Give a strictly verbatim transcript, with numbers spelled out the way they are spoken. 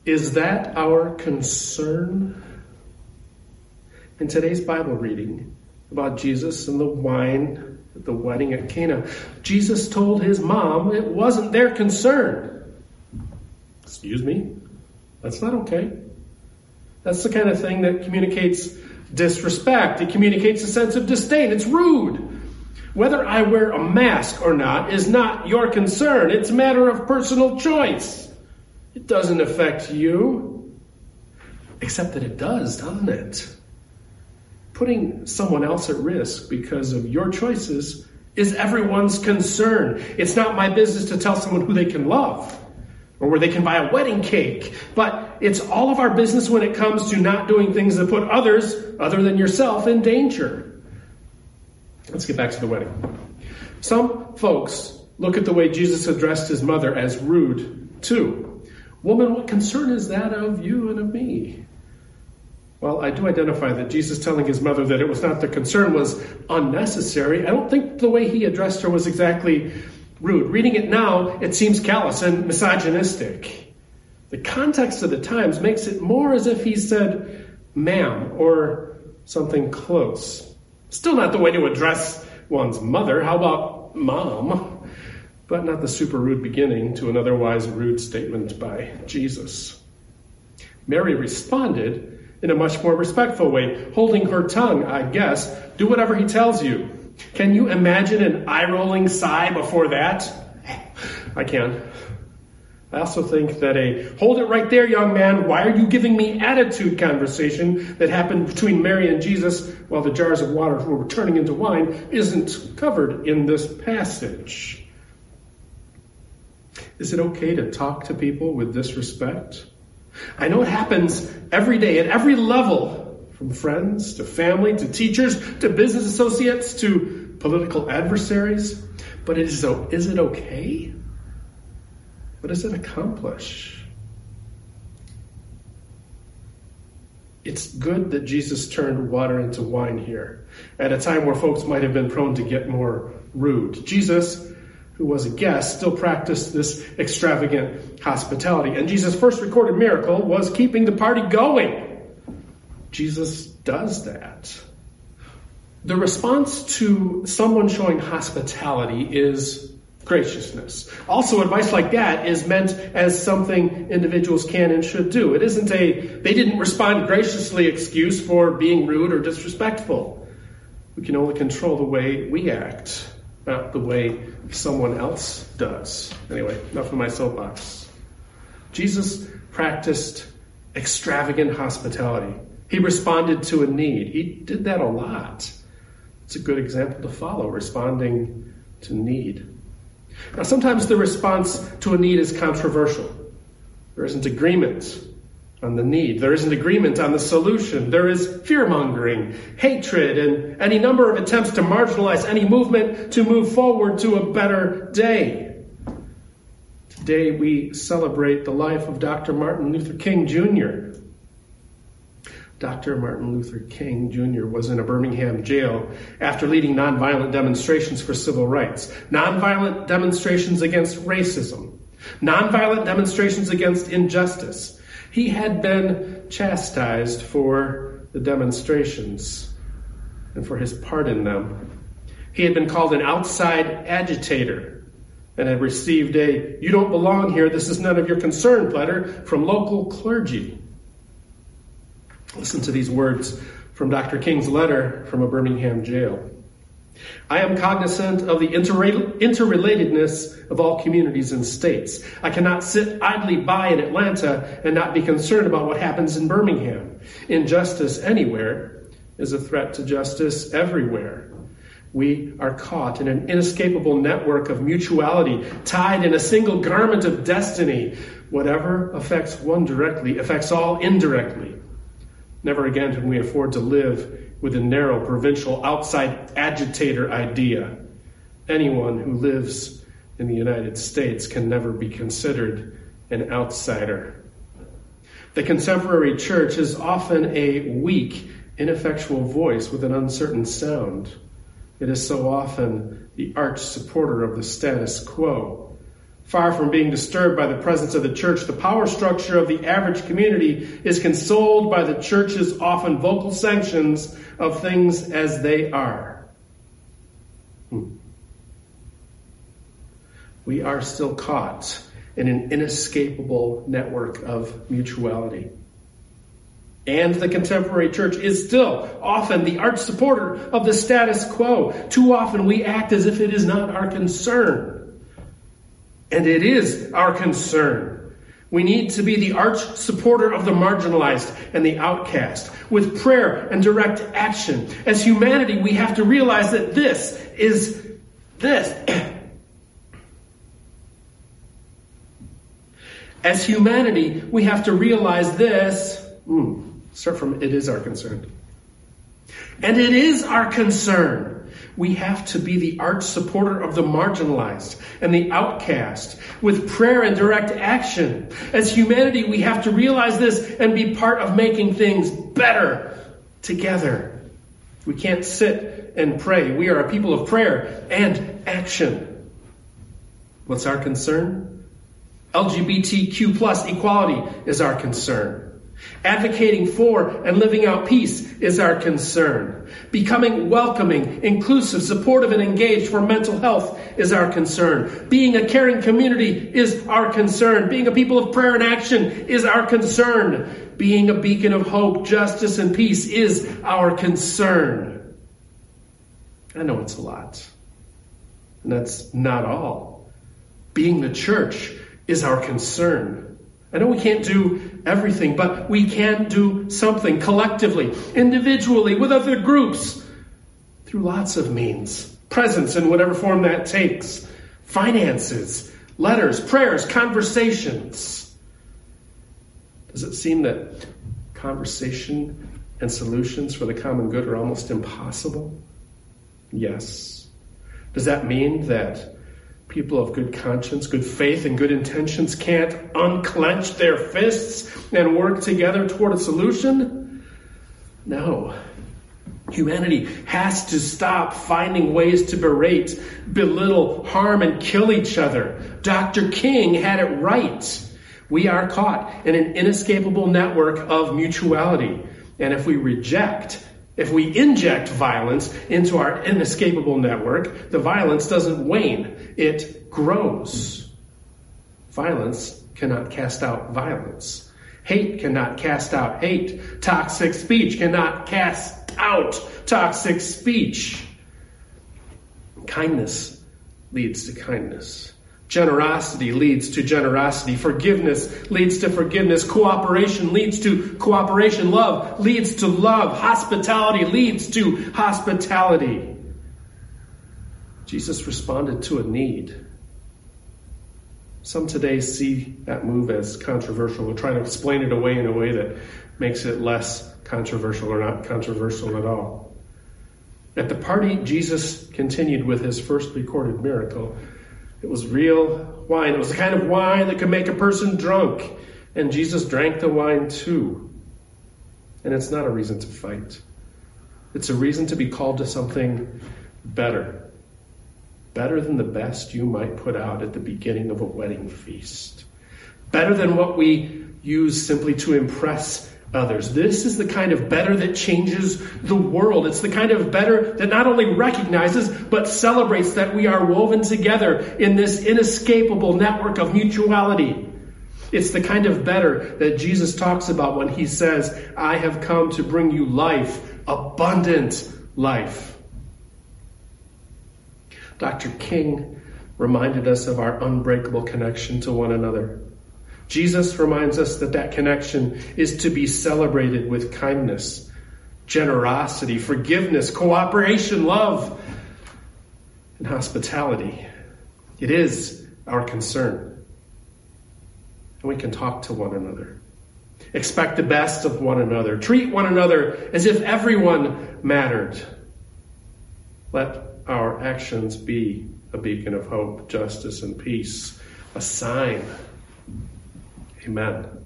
Is that our concern? In today's Bible reading about Jesus and the wine at the wedding at Cana, Jesus told his mom it wasn't their concern. Excuse me? That's not okay. That's the kind of thing that communicates disrespect. It communicates a sense of disdain. It's rude. Whether I wear a mask or not is not your concern. It's a matter of personal choice. It doesn't affect you. Except that it does, doesn't it? Putting someone else at risk because of your choices is everyone's concern. It's not my business to tell someone who they can love or where they can buy a wedding cake. But it's all of our business when it comes to not doing things that put others, other than yourself, in danger. Let's get back to the wedding. Some folks look at the way Jesus addressed his mother as rude, too. Woman, what concern is that of you and of me? Well, I do identify that Jesus telling his mother that it was not the concern was unnecessary. I don't think the way he addressed her was exactly rude. Reading it now, it seems callous and misogynistic. The context of the times makes it more as if he said, ma'am, or something close. Still not the way to address one's mother. How about mom? But not the super rude beginning to an otherwise rude statement by Jesus. Mary responded in a much more respectful way, holding her tongue, I guess. Do whatever he tells you. Can you imagine an eye-rolling sigh before that? I can. I also think that a hold it right there, young man, why are you giving me attitude conversation that happened between Mary and Jesus while the jars of water were turning into wine isn't covered in this passage. Is it okay to talk to people with disrespect? I know it happens every day at every level, from friends to family to teachers to business associates to political adversaries. But is, is it okay? What does it accomplish? It's good that Jesus turned water into wine here at a time where folks might have been prone to get more rude. Jesus, who was a guest, still practiced this extravagant hospitality. And Jesus' first recorded miracle was keeping the party going. Jesus does that. The response to someone showing hospitality is graciousness. Also, advice like that is meant as something individuals can and should do. It isn't a, they didn't respond graciously excuse for being rude or disrespectful. We can only control the way we act, not the way someone else does. Anyway, enough of my soapbox. Jesus practiced extravagant hospitality. He responded to a need. He did that a lot. It's a good example to follow, responding to need. Now, sometimes the response to a need is controversial. There isn't agreement on the need. There isn't agreement on the solution. There is fear-mongering, hatred, and any number of attempts to marginalize any movement to move forward to a better day. Today we celebrate the life of Doctor Martin Luther King Junior Doctor Martin Luther King Junior was in a Birmingham jail after leading nonviolent demonstrations for civil rights, nonviolent demonstrations against racism, nonviolent demonstrations against injustice. He had been chastised for the demonstrations and for his part in them. He had been called an outside agitator and had received a "you don't belong here, this is none of your concern" letter from local clergy. Listen to these words from Doctor King's letter from a Birmingham jail. I am cognizant of the interrel- interrelatedness of all communities and states. I cannot sit idly by in Atlanta and not be concerned about what happens in Birmingham. Injustice anywhere is a threat to justice everywhere. We are caught in an inescapable network of mutuality, tied in a single garment of destiny. Whatever affects one directly affects all indirectly. Never again can we afford to live with a narrow, provincial, outside agitator idea. Anyone who lives in the United States can never be considered an outsider. The contemporary church is often a weak, ineffectual voice with an uncertain sound. It is so often the arch supporter of the status quo. Far from being disturbed by the presence of the church, the power structure of the average community is consoled by the church's often vocal sanctions of things as they are. Hmm. We are still caught in an inescapable network of mutuality. And the contemporary church is still often the arch supporter of the status quo. Too often we act as if it is not our concern. And it is our concern. We need to be the arch supporter of the marginalized and the outcast with prayer and direct action. As humanity, we have to realize that this is this. As humanity, we have to realize this. Mm, start from it is our concern. And it is our concern. We have to be the arch supporter of the marginalized and the outcast with prayer and direct action. As humanity, we have to realize this and be part of making things better together. We can't sit and pray. We are a people of prayer and action. What's our concern? L G B T Q plus equality is our concern. Advocating for and living out peace is our concern. Becoming welcoming, inclusive, supportive, and engaged for mental health is our concern. Being a caring community is our concern. Being a people of prayer and action is our concern. Being a beacon of hope, justice, and peace is our concern. I know it's a lot. And that's not all. Being the church is our concern. I know we can't do everything, but we can do something collectively, individually, with other groups, through lots of means. Presence in whatever form that takes. Finances, letters, prayers, conversations. Does it seem that conversation and solutions for the common good are almost impossible? Yes. Does that mean that people of good conscience, good faith, and good intentions can't unclench their fists and work together toward a solution? No. Humanity has to stop finding ways to berate, belittle, harm, and kill each other. Doctor King had it right. We are caught in an inescapable network of mutuality. And if we reject If we inject violence into our inescapable network, the violence doesn't wane, it grows. Violence cannot cast out violence. Hate cannot cast out hate. Toxic speech cannot cast out toxic speech. Kindness leads to kindness. Generosity leads to generosity. Forgiveness leads to forgiveness. Cooperation leads to cooperation. Love leads to love. Hospitality leads to hospitality. Jesus responded to a need. Some today see that move as controversial. We're trying to explain it away in a way that makes it less controversial or not controversial at all. At the party, Jesus continued with his first recorded miracle. It was real wine. It was the kind of wine that could make a person drunk. And Jesus drank the wine too. And it's not a reason to fight. It's a reason to be called to something better. Better than the best you might put out at the beginning of a wedding feast. Better than what we use simply to impress others. This is the kind of better that changes the world. It's the kind of better that not only recognizes, but celebrates that we are woven together in this inescapable network of mutuality. It's the kind of better that Jesus talks about when he says, I have come to bring you life, abundant life. Doctor King reminded us of our unbreakable connection to one another. Jesus reminds us that that connection is to be celebrated with kindness, generosity, forgiveness, cooperation, love, and hospitality. It is our concern. And we can talk to one another. Expect the best of one another. Treat one another as if everyone mattered. Let our actions be a beacon of hope, justice, and peace, a sign. Amen.